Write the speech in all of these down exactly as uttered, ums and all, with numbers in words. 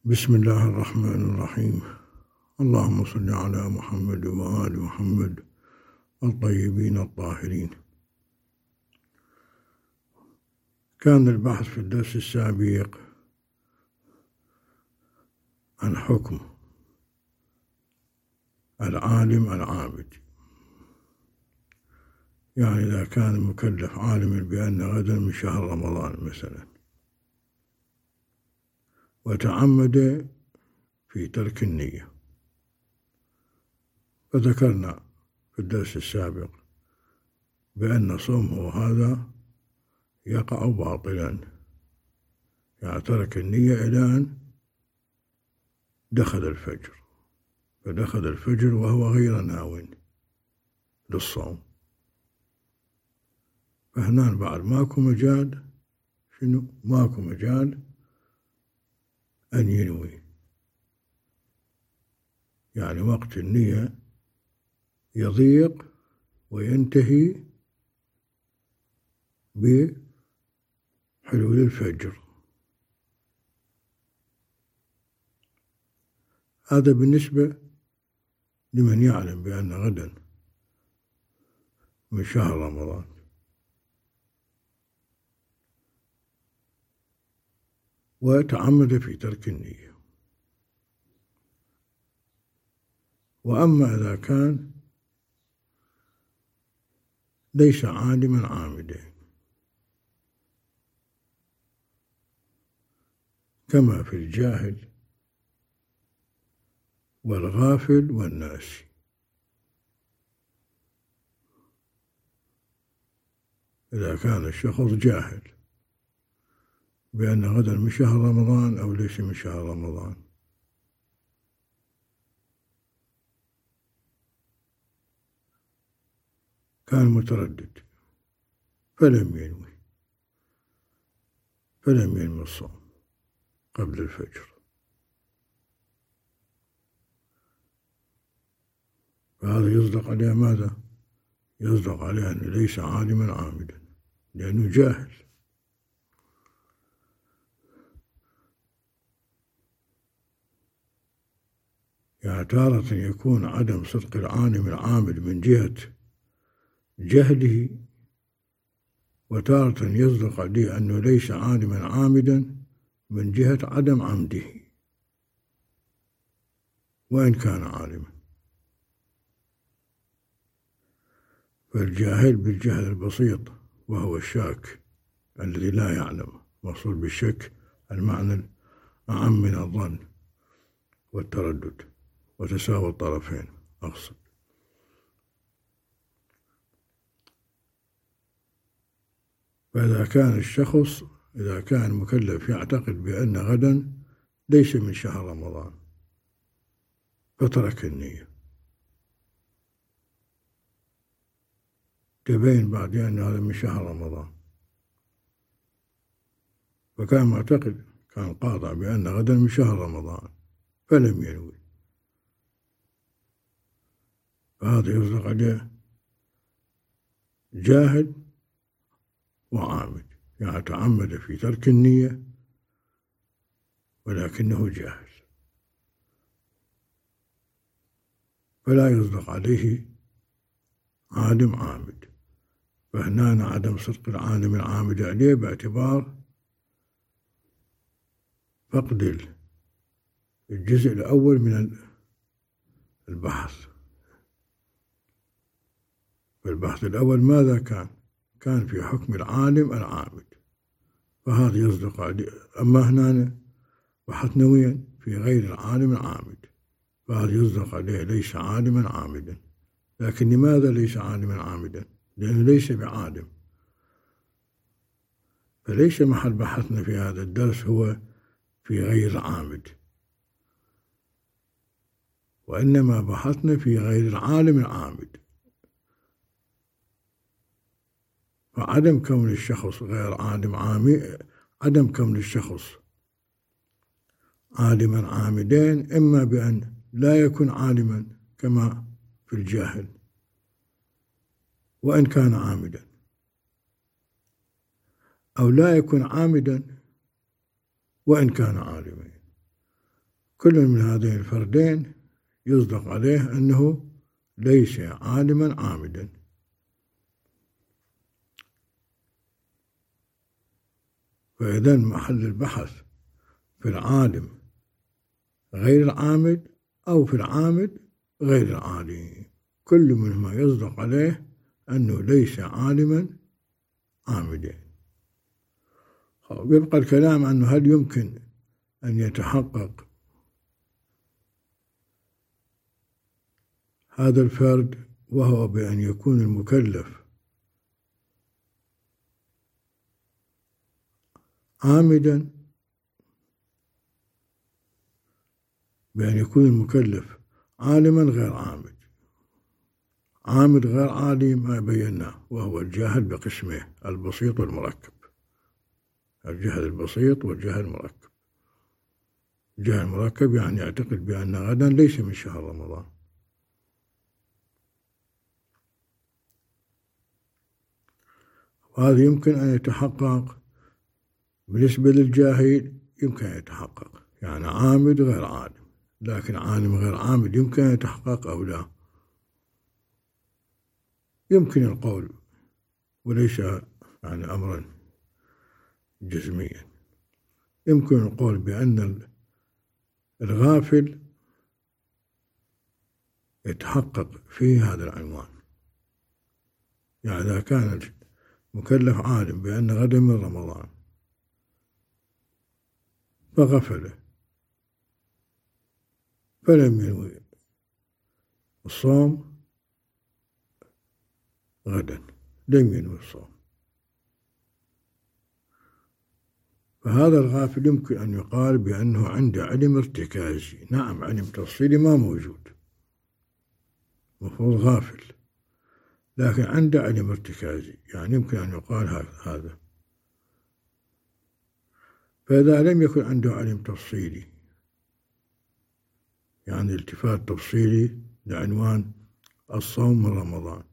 بسم الله الرحمن الرحيم. اللهم صل على محمد وآل محمد الطيبين الطاهرين. كان البحث في الدرس السابق عن حكم العالم العابد، يعني إذا كان المكلف عالما بأن غدا من شهر رمضان مثلا وتعمد في ترك النية، فذكرنا في الدرس السابق بأن صومه هذا يقع باطلا، يعني ترك النية إلى أن دخل الفجر، فدخل الفجر وهو غير ناو للصوم، فهنا بعد ماكو مجال شنو ماكو مجال أن ينوي، يعني وقت النية يضيق وينتهي بحلول الفجر. هذا بالنسبة لمن يعلم بأن غدا من شهر رمضان. وتعمد في ترك النية. وأما إذا كان ليس عالما عامدا كما في الجاهل والغافل والناسي، إذا كان الشخص جاهل بأن غدا من شهر رمضان أو ليس من شهر رمضان، كان متردد فلم ينوي، فلم ينوي الصوم قبل الفجر، فهذا يصدق عليه ماذا؟ يصدق عليه أنه ليس عالما عامدا لأنه جاهل. يعني تارة يكون عدم صدق العالم العامل من جهة جهله، وتارة يصدق عليه أنه ليس عالما عامدا من جهة عدم عمده وإن كان عالما. فالجاهل بالجهل البسيط وهو الشاك الذي لا يعلم، مقصود بالشك المعنى أعم من الظن والتردد وتساوي الطرفين أقصد. فإذا كان الشخص إذا كان مكلف يعتقد بأن غدا ليس من شهر رمضان فترك النية، تبين بعدين أن هذا من شهر رمضان، فكان معتقد كان قاطع بأن غدا من شهر رمضان فلم ينوي، فهذا يصدق عليه جاهل وعامد، يعني تعمد في ترك النية ولكنه جاهل، فلا يصدق عليه عالم عامد. فهنا عدم صدق العالم العامد عليه باعتبار فقد الجزء الأول من البحث. فالبحث الأول ماذا كان؟ كان في حكم العالم العامد، فهذا يصدق عليه. أما هنا بحثنا وين؟ في غير العالم العامد، فهذا يصدق عليه ليس عالما عامدا. لكن لماذا ليس عالما عامدا؟ لأنه ليس بعالم، فليس محل بحثنا في هذا الدرس هو في غير العامد، وإنما بحثنا في غير العالم العامد. فعدم كون الشخص غير عالم عامد، عدم كون الشخص عالما عامدين إما بأن لا يكون عالما كما في الجاهل وإن كان عامدا، أو لا يكون عامدا وإن كان عالما. كل من هذين الفردين يصدق عليه أنه ليس عالما عامدا. فإذا محل البحث في العالم غير العامد أو في العامد غير العالم، كل منهما يصدق عليه أنه ليس عالما عامدا. يبقى الكلام عنه هل يمكن أن يتحقق هذا الفرد، وهو بأن يكون المكلف عامدا، بأن يكون المكلف عالما غير عامد. عامد غير عالم ما بيناه، وهو الجاهل بقسمه البسيط والمركب. الجهل البسيط والجهل المركب. الجهل المركب يعني يعتقد بأن غدا ليس من شهر رمضان، وهذا يمكن أن يتحقق بالنسبة للجاهل، يمكن أن يتحقق يعني عامد غير عالم، لكن عالم غير عامد يمكن أن يتحقق أو لا؟ يمكن القول، وليس يعني أمرا جزميا. يمكن القول بأن الغافل يتحقق فيه هذا العنوان، يعني إذا كان المكلف عالم بأن غدا من رمضان فغفل فلم ينوي الصوم غدا، لم ينوي الصوم، فهذا الغافل يمكن أن يقال بأنه عنده علم ارتكازي. نعم، علم تفصيلي ما موجود، مفروض غافل، لكن عنده علم ارتكازي، يعني يمكن أن يقال هذا. فإذا لم يكن عنده علم تفصيلي، يعني التفات تفصيلي لعنوان الصوم من رمضان،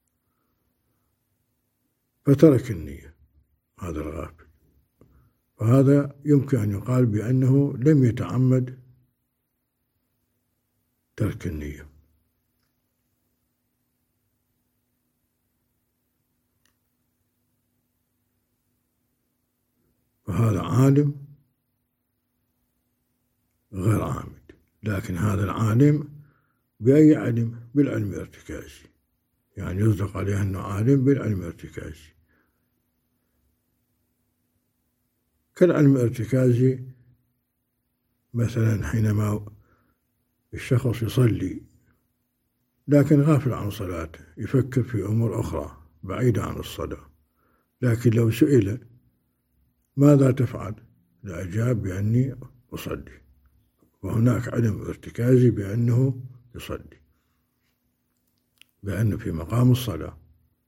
فترك النية هذا الغافل، فهذا يمكن أن يقال بأنه لم يتعمد ترك النية. فهذا عالم غير عامد، لكن هذا العالم بأي علم؟ بالعلم الارتكازي، يعني يصدق عليه أنه عالم بالعلم الارتكازي. كالعلم الارتكازي مثلا حينما الشخص يصلي لكن غافل عن صلاته، يفكر في أمور أخرى بعيدة عن الصلاة، لكن لو سئل ماذا تفعل لأجاب بأني أصلي، وهناك علم ارتكازي بأنه يصلي، بأنه في مقام الصلاة،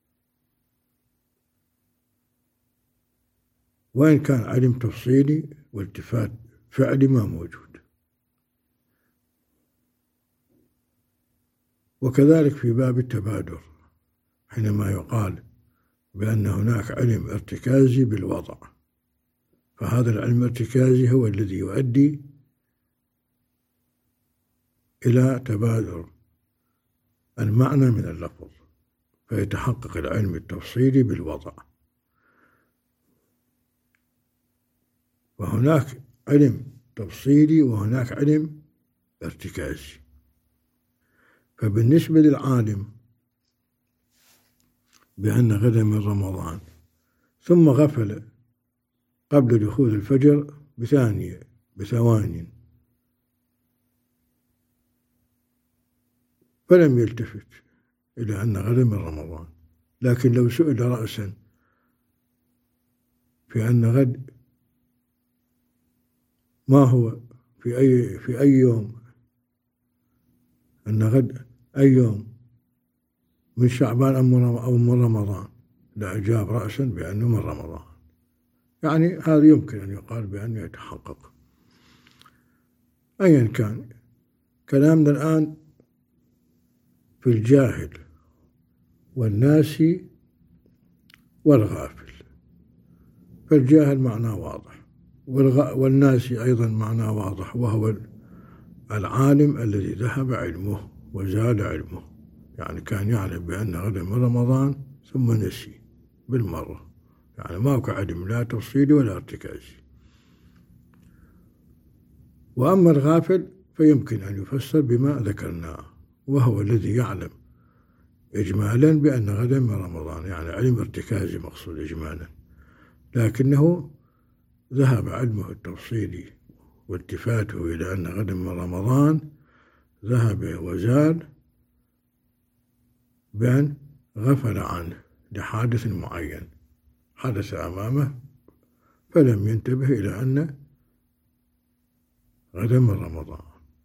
وإن كان علم تفصيلي والتفات فعلي ما موجود. وكذلك في باب التبادر، حينما يقال بأن هناك علم ارتكازي بالوضع، فهذا العلم الارتكازي هو الذي يؤدي إلى تبادر المعنى من اللفظ، فيتحقق العلم التفصيلي بالوضع. وهناك علم تفصيلي وهناك علم ارتكازي. فبالنسبة للعالم بأن غدا من رمضان ثم غفل قبل دخول الفجر بثانية بثواني فلم يلتفت إلى أن غدا من رمضان، لكن لو سئل رأسا في أن غد ما هو في أي في أي يوم، أن غد أي يوم من شعبان أو من رمضان، لأجاب رأسا بأنه من رمضان. يعني هذا يمكن أن يقال بأنه يتحقق. أيا كان، كلامنا الآن في الجاهل والناسي والغافل. فالجاهل معناه واضح، والناسي أيضا معناه واضح، وهو العالم الذي ذهب علمه وزاد علمه، يعني كان يعلم بأن غدا من رمضان ثم نسي بالمرة، يعني ماكو علم لا تفصيلي ولا ارتكازي. وأما الغافل فيمكن أن يفسر بما ذكرناه، وهو الذي يعلم إجمالا بأن غدا من رمضان، يعني علم ارتكازي مقصود إجمالا، لكنه ذهب علمه التفصيلي والتفاته إلى أن غدا من رمضان ذهب وزال بأن غفل عنه لحادث معين حدث أمامه فلم ينتبه إلى أن غدا من رمضان.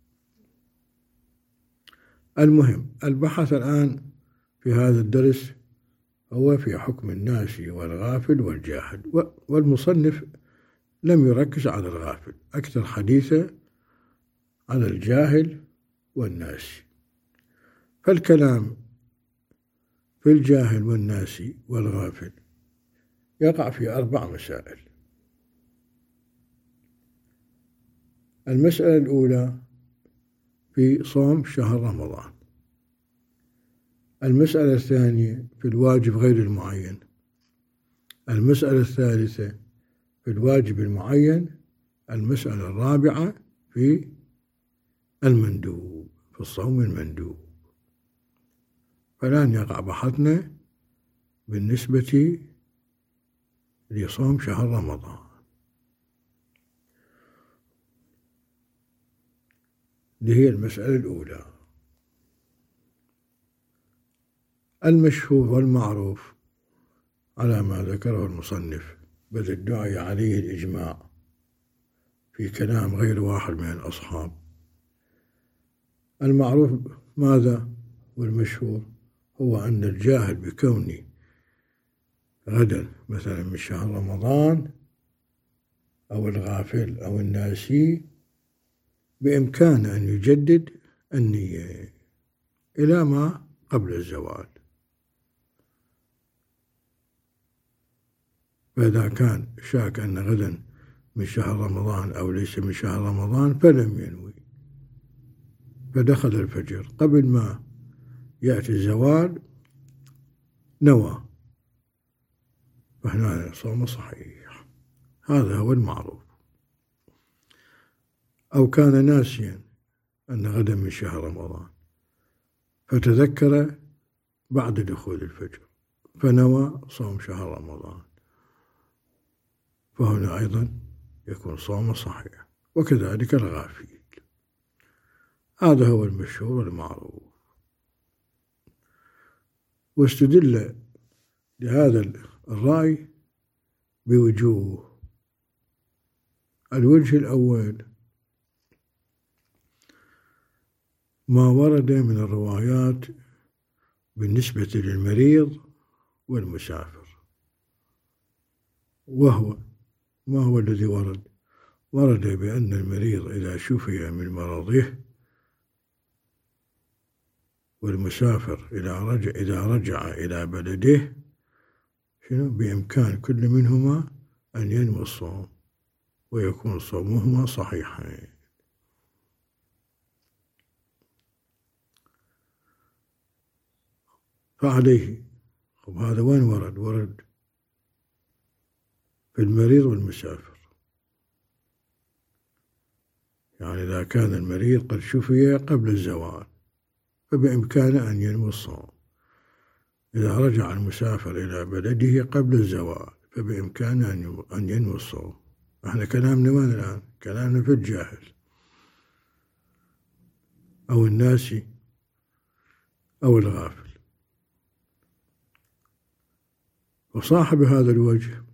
المهم البحث الآن في هذا الدرس هو في حكم الناسي والغافل والجاهل، والمصنف لم يركز على الغافل، أكثر حديثه على الجاهل والناسي. فالكلام في الجاهل والناسي والغافل يقع في أربع مسائل. المسألة الأولى في صوم شهر رمضان، المسألة الثانية في الواجب غير المعين، المسألة الثالثة في الواجب المعين، المسألة الرابعة في المندوب، في الصوم المندوب. فالآن يقع بحثنا بالنسبة لصوم شهر رمضان. دي هي المسألة الأولى. المشهور والمعروف على ما ذكره المصنف بل الدعي عليه الإجماع في كلام غير واحد من الأصحاب. المعروف ماذا؟ والمشهور هو أن الجاهل بكون غدا مثلا من شهر رمضان أو الغافل أو الناسي بإمكانه أن يجدد النية إلى ما قبل الزوال. فإذا كان شاك أن غدا من شهر رمضان أو ليس من شهر رمضان فلم ينوي، فدخل الفجر قبل ما يأتي الزوال نوى، فهنا صوم صحيح. هذا هو المعروف. أو كان ناسيا أن غدا من شهر رمضان فتذكر بعد دخول الفجر فنوى صوم شهر رمضان، فهنا أيضا يكون صوم صحيح. وكذلك الغافل. هذا هو المشهور والمعروف. واستدل لهذا الرأي بوجوه. الوجه الأول ما ورد من الروايات بالنسبة للمريض والمسافر، وهو ما هو الذي ورد؟ ورد بأن المريض إذا شفي من مرضه والمسافر إذا رجع, إذا رجع إلى بلده شنو بإمكان كل منهما أن ينوي الصوم ويكون صومهما صحيحين. فعليه وهذا وين ورد؟ ورد في المريض والمسافر، يعني إذا كان المريض قد شفي قبل الزوال فبإمكانه أن ينوي الصوم. إذا رجع المسافر إلى بلده قبل الزوال فبإمكانه أن ينوي الصوم. احنا كلامنا وين الآن؟ كلامنا في الجاهل أو الناسي أو الغافل. وصاحب هذا الوجه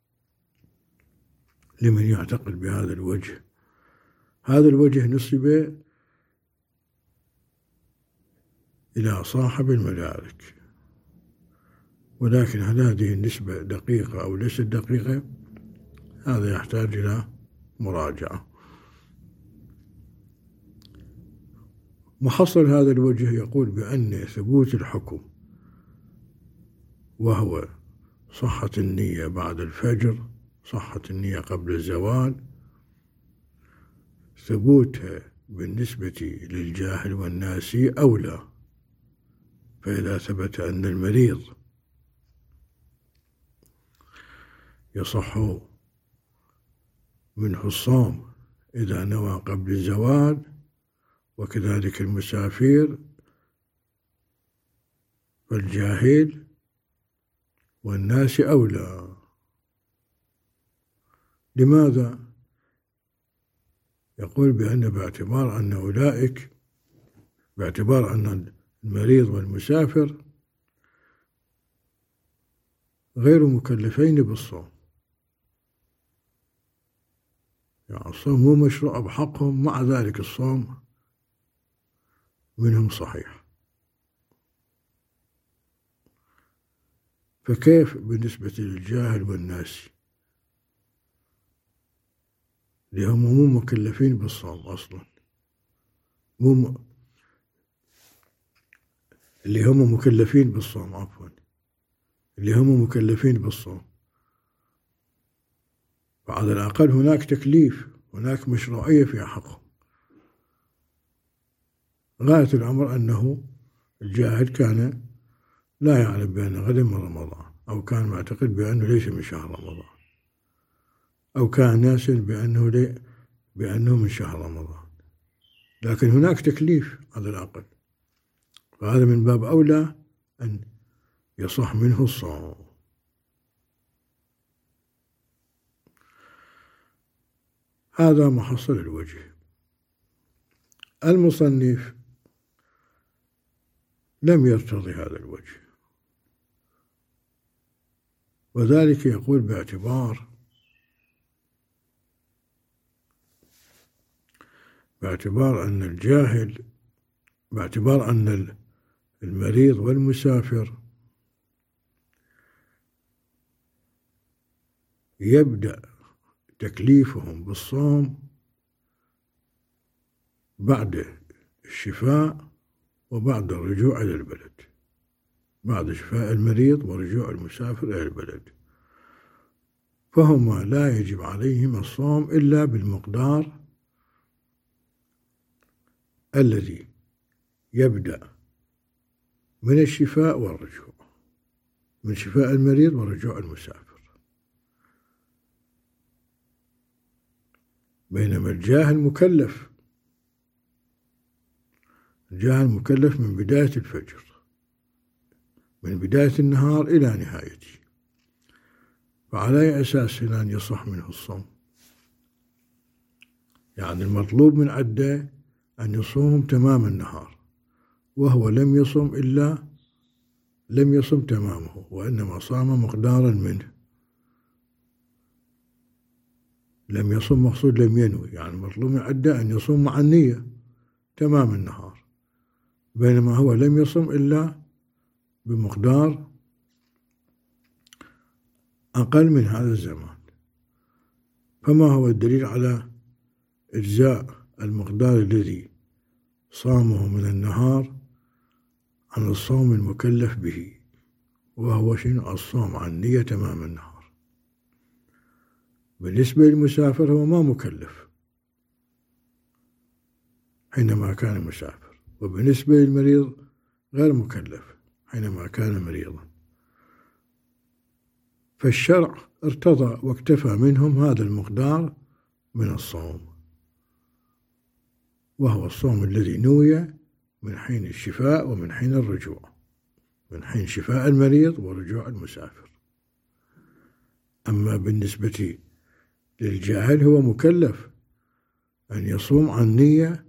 لمن يعتقد بهذا الوجه، هذا الوجه نسب إلى صاحب المدارك، ولكن هل هذه النسبة دقيقة أو ليست دقيقة؟ هذا يحتاج إلى مراجعة. محصل هذا الوجه يقول بأن ثبوت الحكم وهو صحة النية بعد الفجر، صحة النية قبل الزوال، ثبوتها بالنسبة للجاهل والناسي أولى. فإذا ثبت أن المريض يصح منه الصوم إذا نوى قبل الزوال، وكذلك المسافر، فالجاهل والناس أولى. لماذا؟ يقول بأن باعتبار أن أولئك باعتبار أن المريض والمسافر غير مكلفين بالصوم، يعني الصوم مو مشروع بحقهم، مع ذلك الصوم منهم صحيح. فكيف بالنسبة للجاهل والناس اللي هم مو مكلفين بالصوم أصلا، مو م... اللي هم مكلفين بالصوم عفوا اللي هم مكلفين بالصوم، فعلى الأقل هناك تكليف، هناك مشروعية في حقهم. غاية الأمر أنه الجاهل كان لا يعلم بأن غدا من رمضان، أو كان معتقد بأنه ليس من شهر رمضان، أو كان ناسا بأنه لي بأنه من شهر رمضان، لكن هناك تكليف على الأقل، فهذا من باب أولى أن يصح منه الصوم. هذا محصل الوجه. المصنف لم يرتضي هذا الوجه، وذلك يقول باعتبار باعتبار أن الجاهل باعتبار أن المريض والمسافر يبدأ تكليفهم بالصوم بعد الشفاء وبعد الرجوع إلى البلد، بعد شفاء المريض ورجوع المسافر إلى البلد، فهما لا يجب عليهما الصوم إلا بالمقدار الذي يبدأ من الشفاء والرجوع، من شفاء المريض ورجوع المسافر. بينما الجاهل مكلف الجاهل مكلف من بداية الفجر، من بداية النهار إلى نهايته، فعلى أي أساس أن يصح منه الصوم؟ يعني المطلوب من عده أن يصوم تمام النهار، وهو لم يصم إلا لم يصم تمامه، وإنما صام مقدارا منه. لم يصم مقصود لم ينوي، يعني المطلوب من عده أن يصوم مع النية تمام النهار، بينما هو لم يصم إلا بمقدار أقل من هذا الزمان. فما هو الدليل على إجزاء المقدار الذي صامه من النهار عن الصوم المكلف به، وهو شنو؟ الصوم عن نية تمام النهار. بالنسبة للمسافر هو ما مكلف حينما كان مسافر، وبالنسبة للمريض غير مكلف حينما كان مريضا، فالشرع ارتضى واكتفى منهم هذا المقدار من الصوم، وهو الصوم الذي نوي من حين الشفاء ومن حين الرجوع، من حين شفاء المريض ورجوع المسافر. أما بالنسبة للجاهل هو مكلف أن يصوم عن نية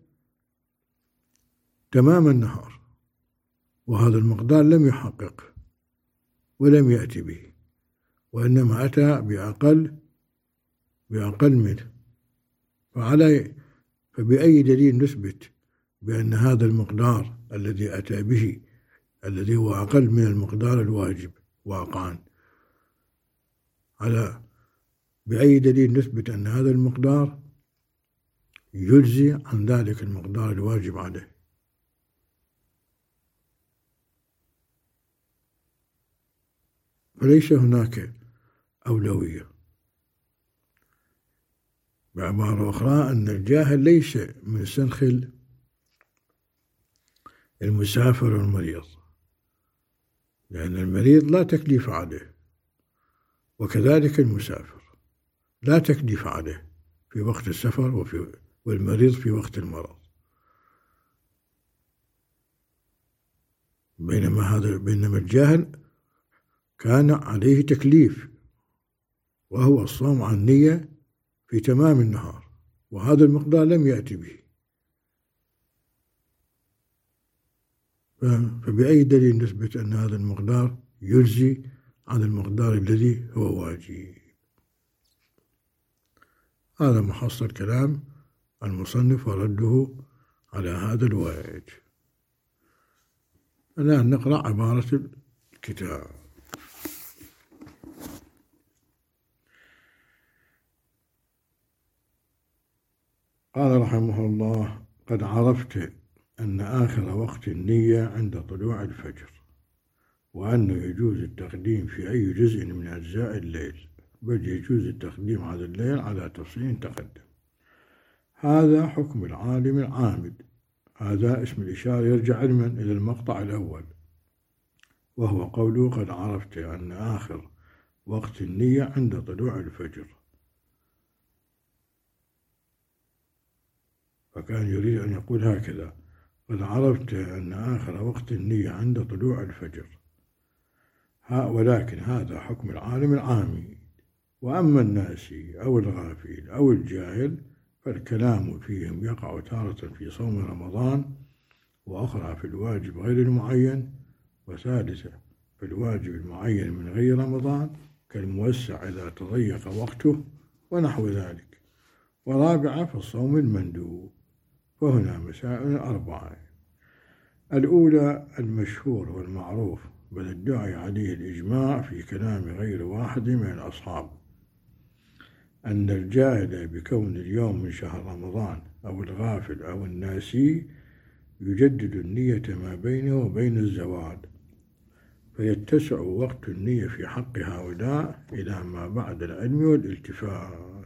تمام النهار، وهذا المقدار لم يحقق ولم يأتي به، وإنما أتى بأقل بأقل منه. فعلى فبأي دليل نثبت بأن هذا المقدار الذي أتى به، الذي هو أقل من المقدار الواجب واقعا، على بأي دليل نثبت أن هذا المقدار يجزي عن ذلك المقدار الواجب عليه؟ فليس هناك أولوية. بعبارة أخرى أن الجاهل ليس من سنخ المسافر والمريض، لأن المريض لا تكليف عليه، وكذلك المسافر لا تكليف عليه في وقت السفر وفي والمريض في وقت المرض. بينما هذا بينما الجاهل كان عليه تكليف، وهو الصوم عن نية في تمام النهار، وهذا المقدار لم يأتي به. فبأي دليل نثبت أن هذا المقدار يجزي عن المقدار الذي هو واجب؟ هذا محصل كلام المصنف ورده على هذا الوجه. الآن نقرأ عبارة الكتاب. قال رحمه الله: قد عرفت أن آخر وقت النية عند طلوع الفجر، وأنه يجوز التقديم في أي جزء من أجزاء الليل، بل يجوز التقديم على الليل على تفصيل تقدم. هذا حكم العالم العامد. هذا اسم الإشارة يرجع علما إلى المقطع الأول، وهو قوله: قد عرفت أن آخر وقت النية عند طلوع الفجر. فكان يريد أن يقول هكذا: قد عرفت أن آخر وقت النية عند طلوع الفجر. ولكن هذا حكم العالم العامي. وأما الناسي أو الغافل أو الجاهل فالكلام فيهم يقع تارة في صوم رمضان، وأخرى في الواجب غير المعين، وثالثة في الواجب المعين من غير رمضان كالموسع إذا تضيق وقته ونحو ذلك، ورابعة في الصوم المندوب. وهنا مسائل أربعة: الأولى المشهور والمعروف، بل ادعي عليه الإجماع في كلام غير واحد من الأصحاب، أن الجاهل بكون اليوم من شهر رمضان أو الغافل أو الناسي يجدد النية ما بينه وبين الزوال، فيتسع وقت النية في حق هؤلاء إلى ما بعد العلم والالتفات.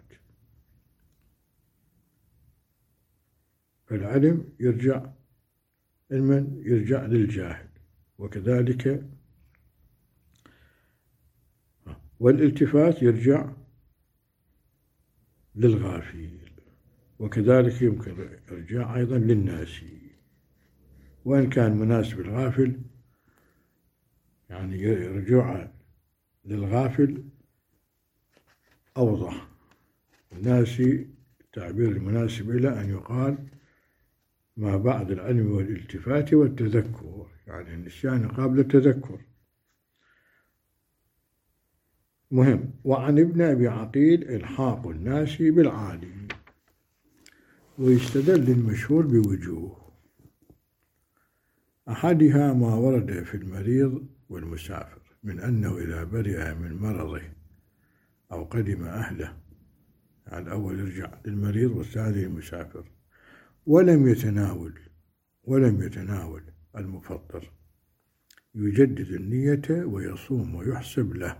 فالعلم يرجع علما يرجع للجاهل، وكذلك والالتفات يرجع للغافل، وكذلك يمكن إرجاع أيضا للناسي. وإن كان مناسب الغافل يعني يرجع للغافل أوضح، الناسي التعبير المناسب إلى أن يقال ما بعد العلم والالتفات والتذكر، يعني النسيان قبل التذكر. مهم. وعن ابن أبي عقيل إلحاق الناسي بالعالم. ويستدل المشهور بوجوه: أحدها ما ورد في المريض والمسافر من أنه إذا برئ من مرضه أو قدم أهله، يعني الأول يرجع للمريض والثاني للمسافر، ولم يتناول ولم يتناول المفطر، يجدد النية ويصوم ويحسب له،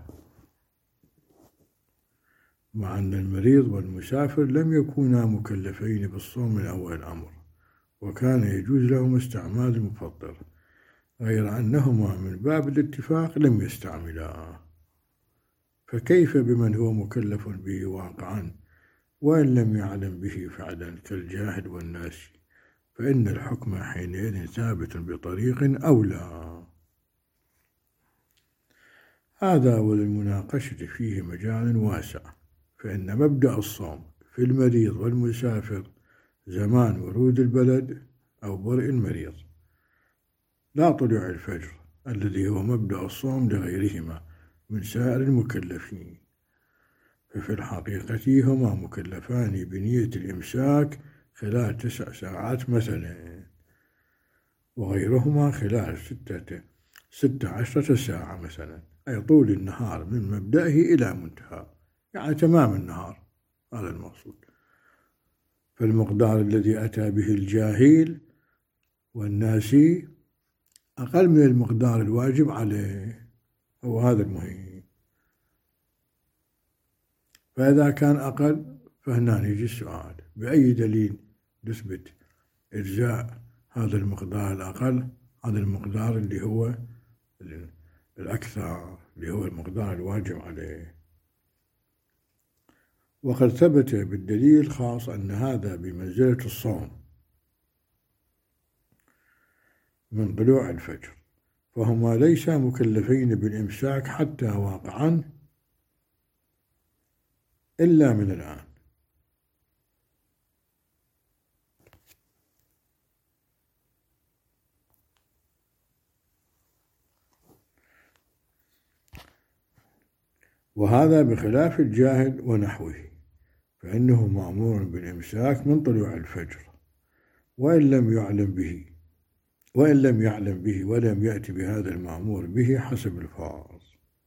مع أن المريض والمسافر لم يكونا مكلفين بالصوم من أول الأمر، وكان يجوز لهم استعمال المفطر، غير أنهما من باب الاتفاق لم يستعملا. فكيف بمن هو مكلف به واقعا وإن لم يعلم به فعلا كالجاهل والناسي؟ فإن الحكم حينئذ ثابت بطريق أولى. هذا وللمناقشة فيه مجال واسع، فإن مبدأ الصوم في المريض والمسافر زمان ورود البلد أو برء المريض، لا طلوع الفجر الذي هو مبدأ الصوم لغيرهما من سائر المكلفين. ففي الحقيقة هما مكلفان بنية الإمساك خلال تسع ساعات مثلا، وغيرهما خلال ستة ستة عشرة ساعة مثلا، أي طول النهار من مبدأه إلى منتهى، يعني تمام النهار، هذا المقصود. فالمقدار الذي أتى به الجاهل والناسي أقل من المقدار الواجب عليه، هو هذا المهم. فإذا كان أقل فهنا يجي السؤال: بأي دليل نثبت إجزاء هذا المقدار الأقل عن المقدار اللي هو الأكثر، اللي هو المقدار الواجب عليه؟ وقد ثبت بالدليل الخاص أن هذا بمنزلة الصوم من طلوع الفجر، فهما ليس مكلفين بالإمساك حتى واقعا إلا من الآن. وهذا بخلاف الجاهل ونحوه، فإنه مأمور بالإمساك من طلوع الفجر وإن لم يعلم به وإن لم يعلم به ولم يأتي بهذا المأمور به حسب الفرض.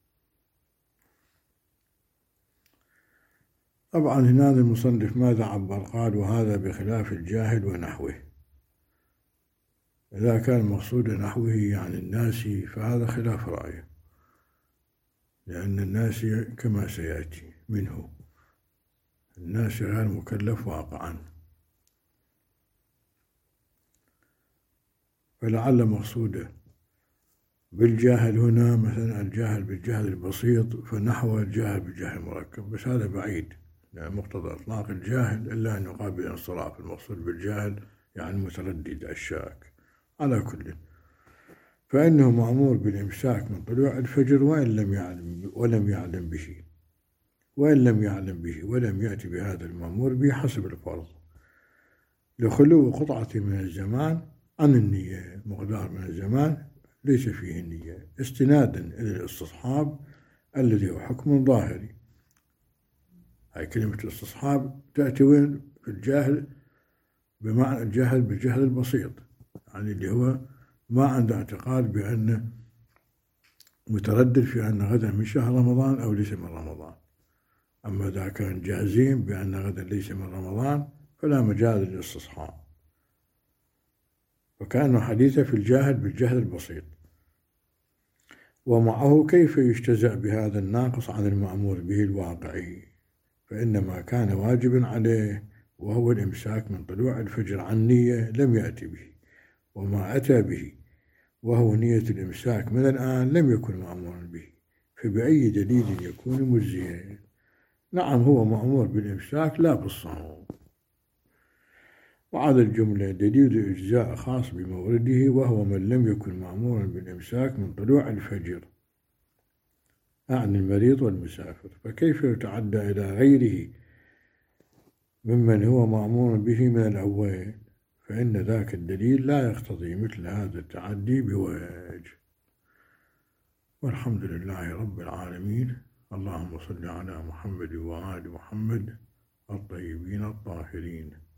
طبعا هنا المصنف ماذا عبر؟ قال: وهذا بخلاف الجاهل ونحوه. إذا كان مقصود نحوه يعني الناسي فهذا خلاف رأيه، لأن الناسي كما سيأتي منه الناسي غير مكلف واقعا، فلعل مقصوده بالجاهل هنا مثلا الجاهل بالجهل البسيط، فنحو الجاهل بالجهل المركب، بس هذا بعيد، يعني مقتضى إطلاق الجاهل إلا أن يقابل انصراف. المقصود بالجاهل يعني متردد الشاك. على كل، فإنه مأمور بالإمساك من طلوع الفجر وإن لم يعلم ولم يعلم به وإن لم يعلم به ولم يأتي بهذا المأمور به حسب الفرض، لخلو قطعة من الزمان عن النية، مقدار من الزمان ليس فيه النية، استنادا إلى الاستصحاب الذي هو حكم ظاهري. هاي كلمة الاستصحاب تأتي وين؟ في الجاهل، بمعنى الجهل بالجهل البسيط، يعني اللي هو ما عنده اعتقاد بأن متردد في أن غدا من شهر رمضان أو ليس من رمضان. أما إذا كان جاهزين بأن غدا ليس من رمضان فلا مجال للاستصحاب، وكأنه حديثه في الجاهل بالجهل البسيط. ومعه كيف يجتزأ بهذا الناقص عن المأمور به الواقعي؟ فإنما كان واجبا عليه وهو الإمساك من طلوع الفجر عن نية لم يأتي به، وما أتى به وهو نية الإمساك من الآن لم يكن مأمورا به، فبأي دليل يكون مجزيا؟ نعم، هو مأمور بالإمساك لا بالصوم. وعلى الجملة دليل إجزاء خاص بمورده، وهو من لم يكن مأمورا بالإمساك من طلوع الفجر، أعني المريض والمسافر، فكيف يتعدى إلى غيره ممن هو مأمور به من الأول؟ فإن ذاك الدليل لا يقتضي مثل هذا التعدي بوجه. والحمد لله رب العالمين. اللهم صل على محمد وآل محمد الطيبين الطاهرين.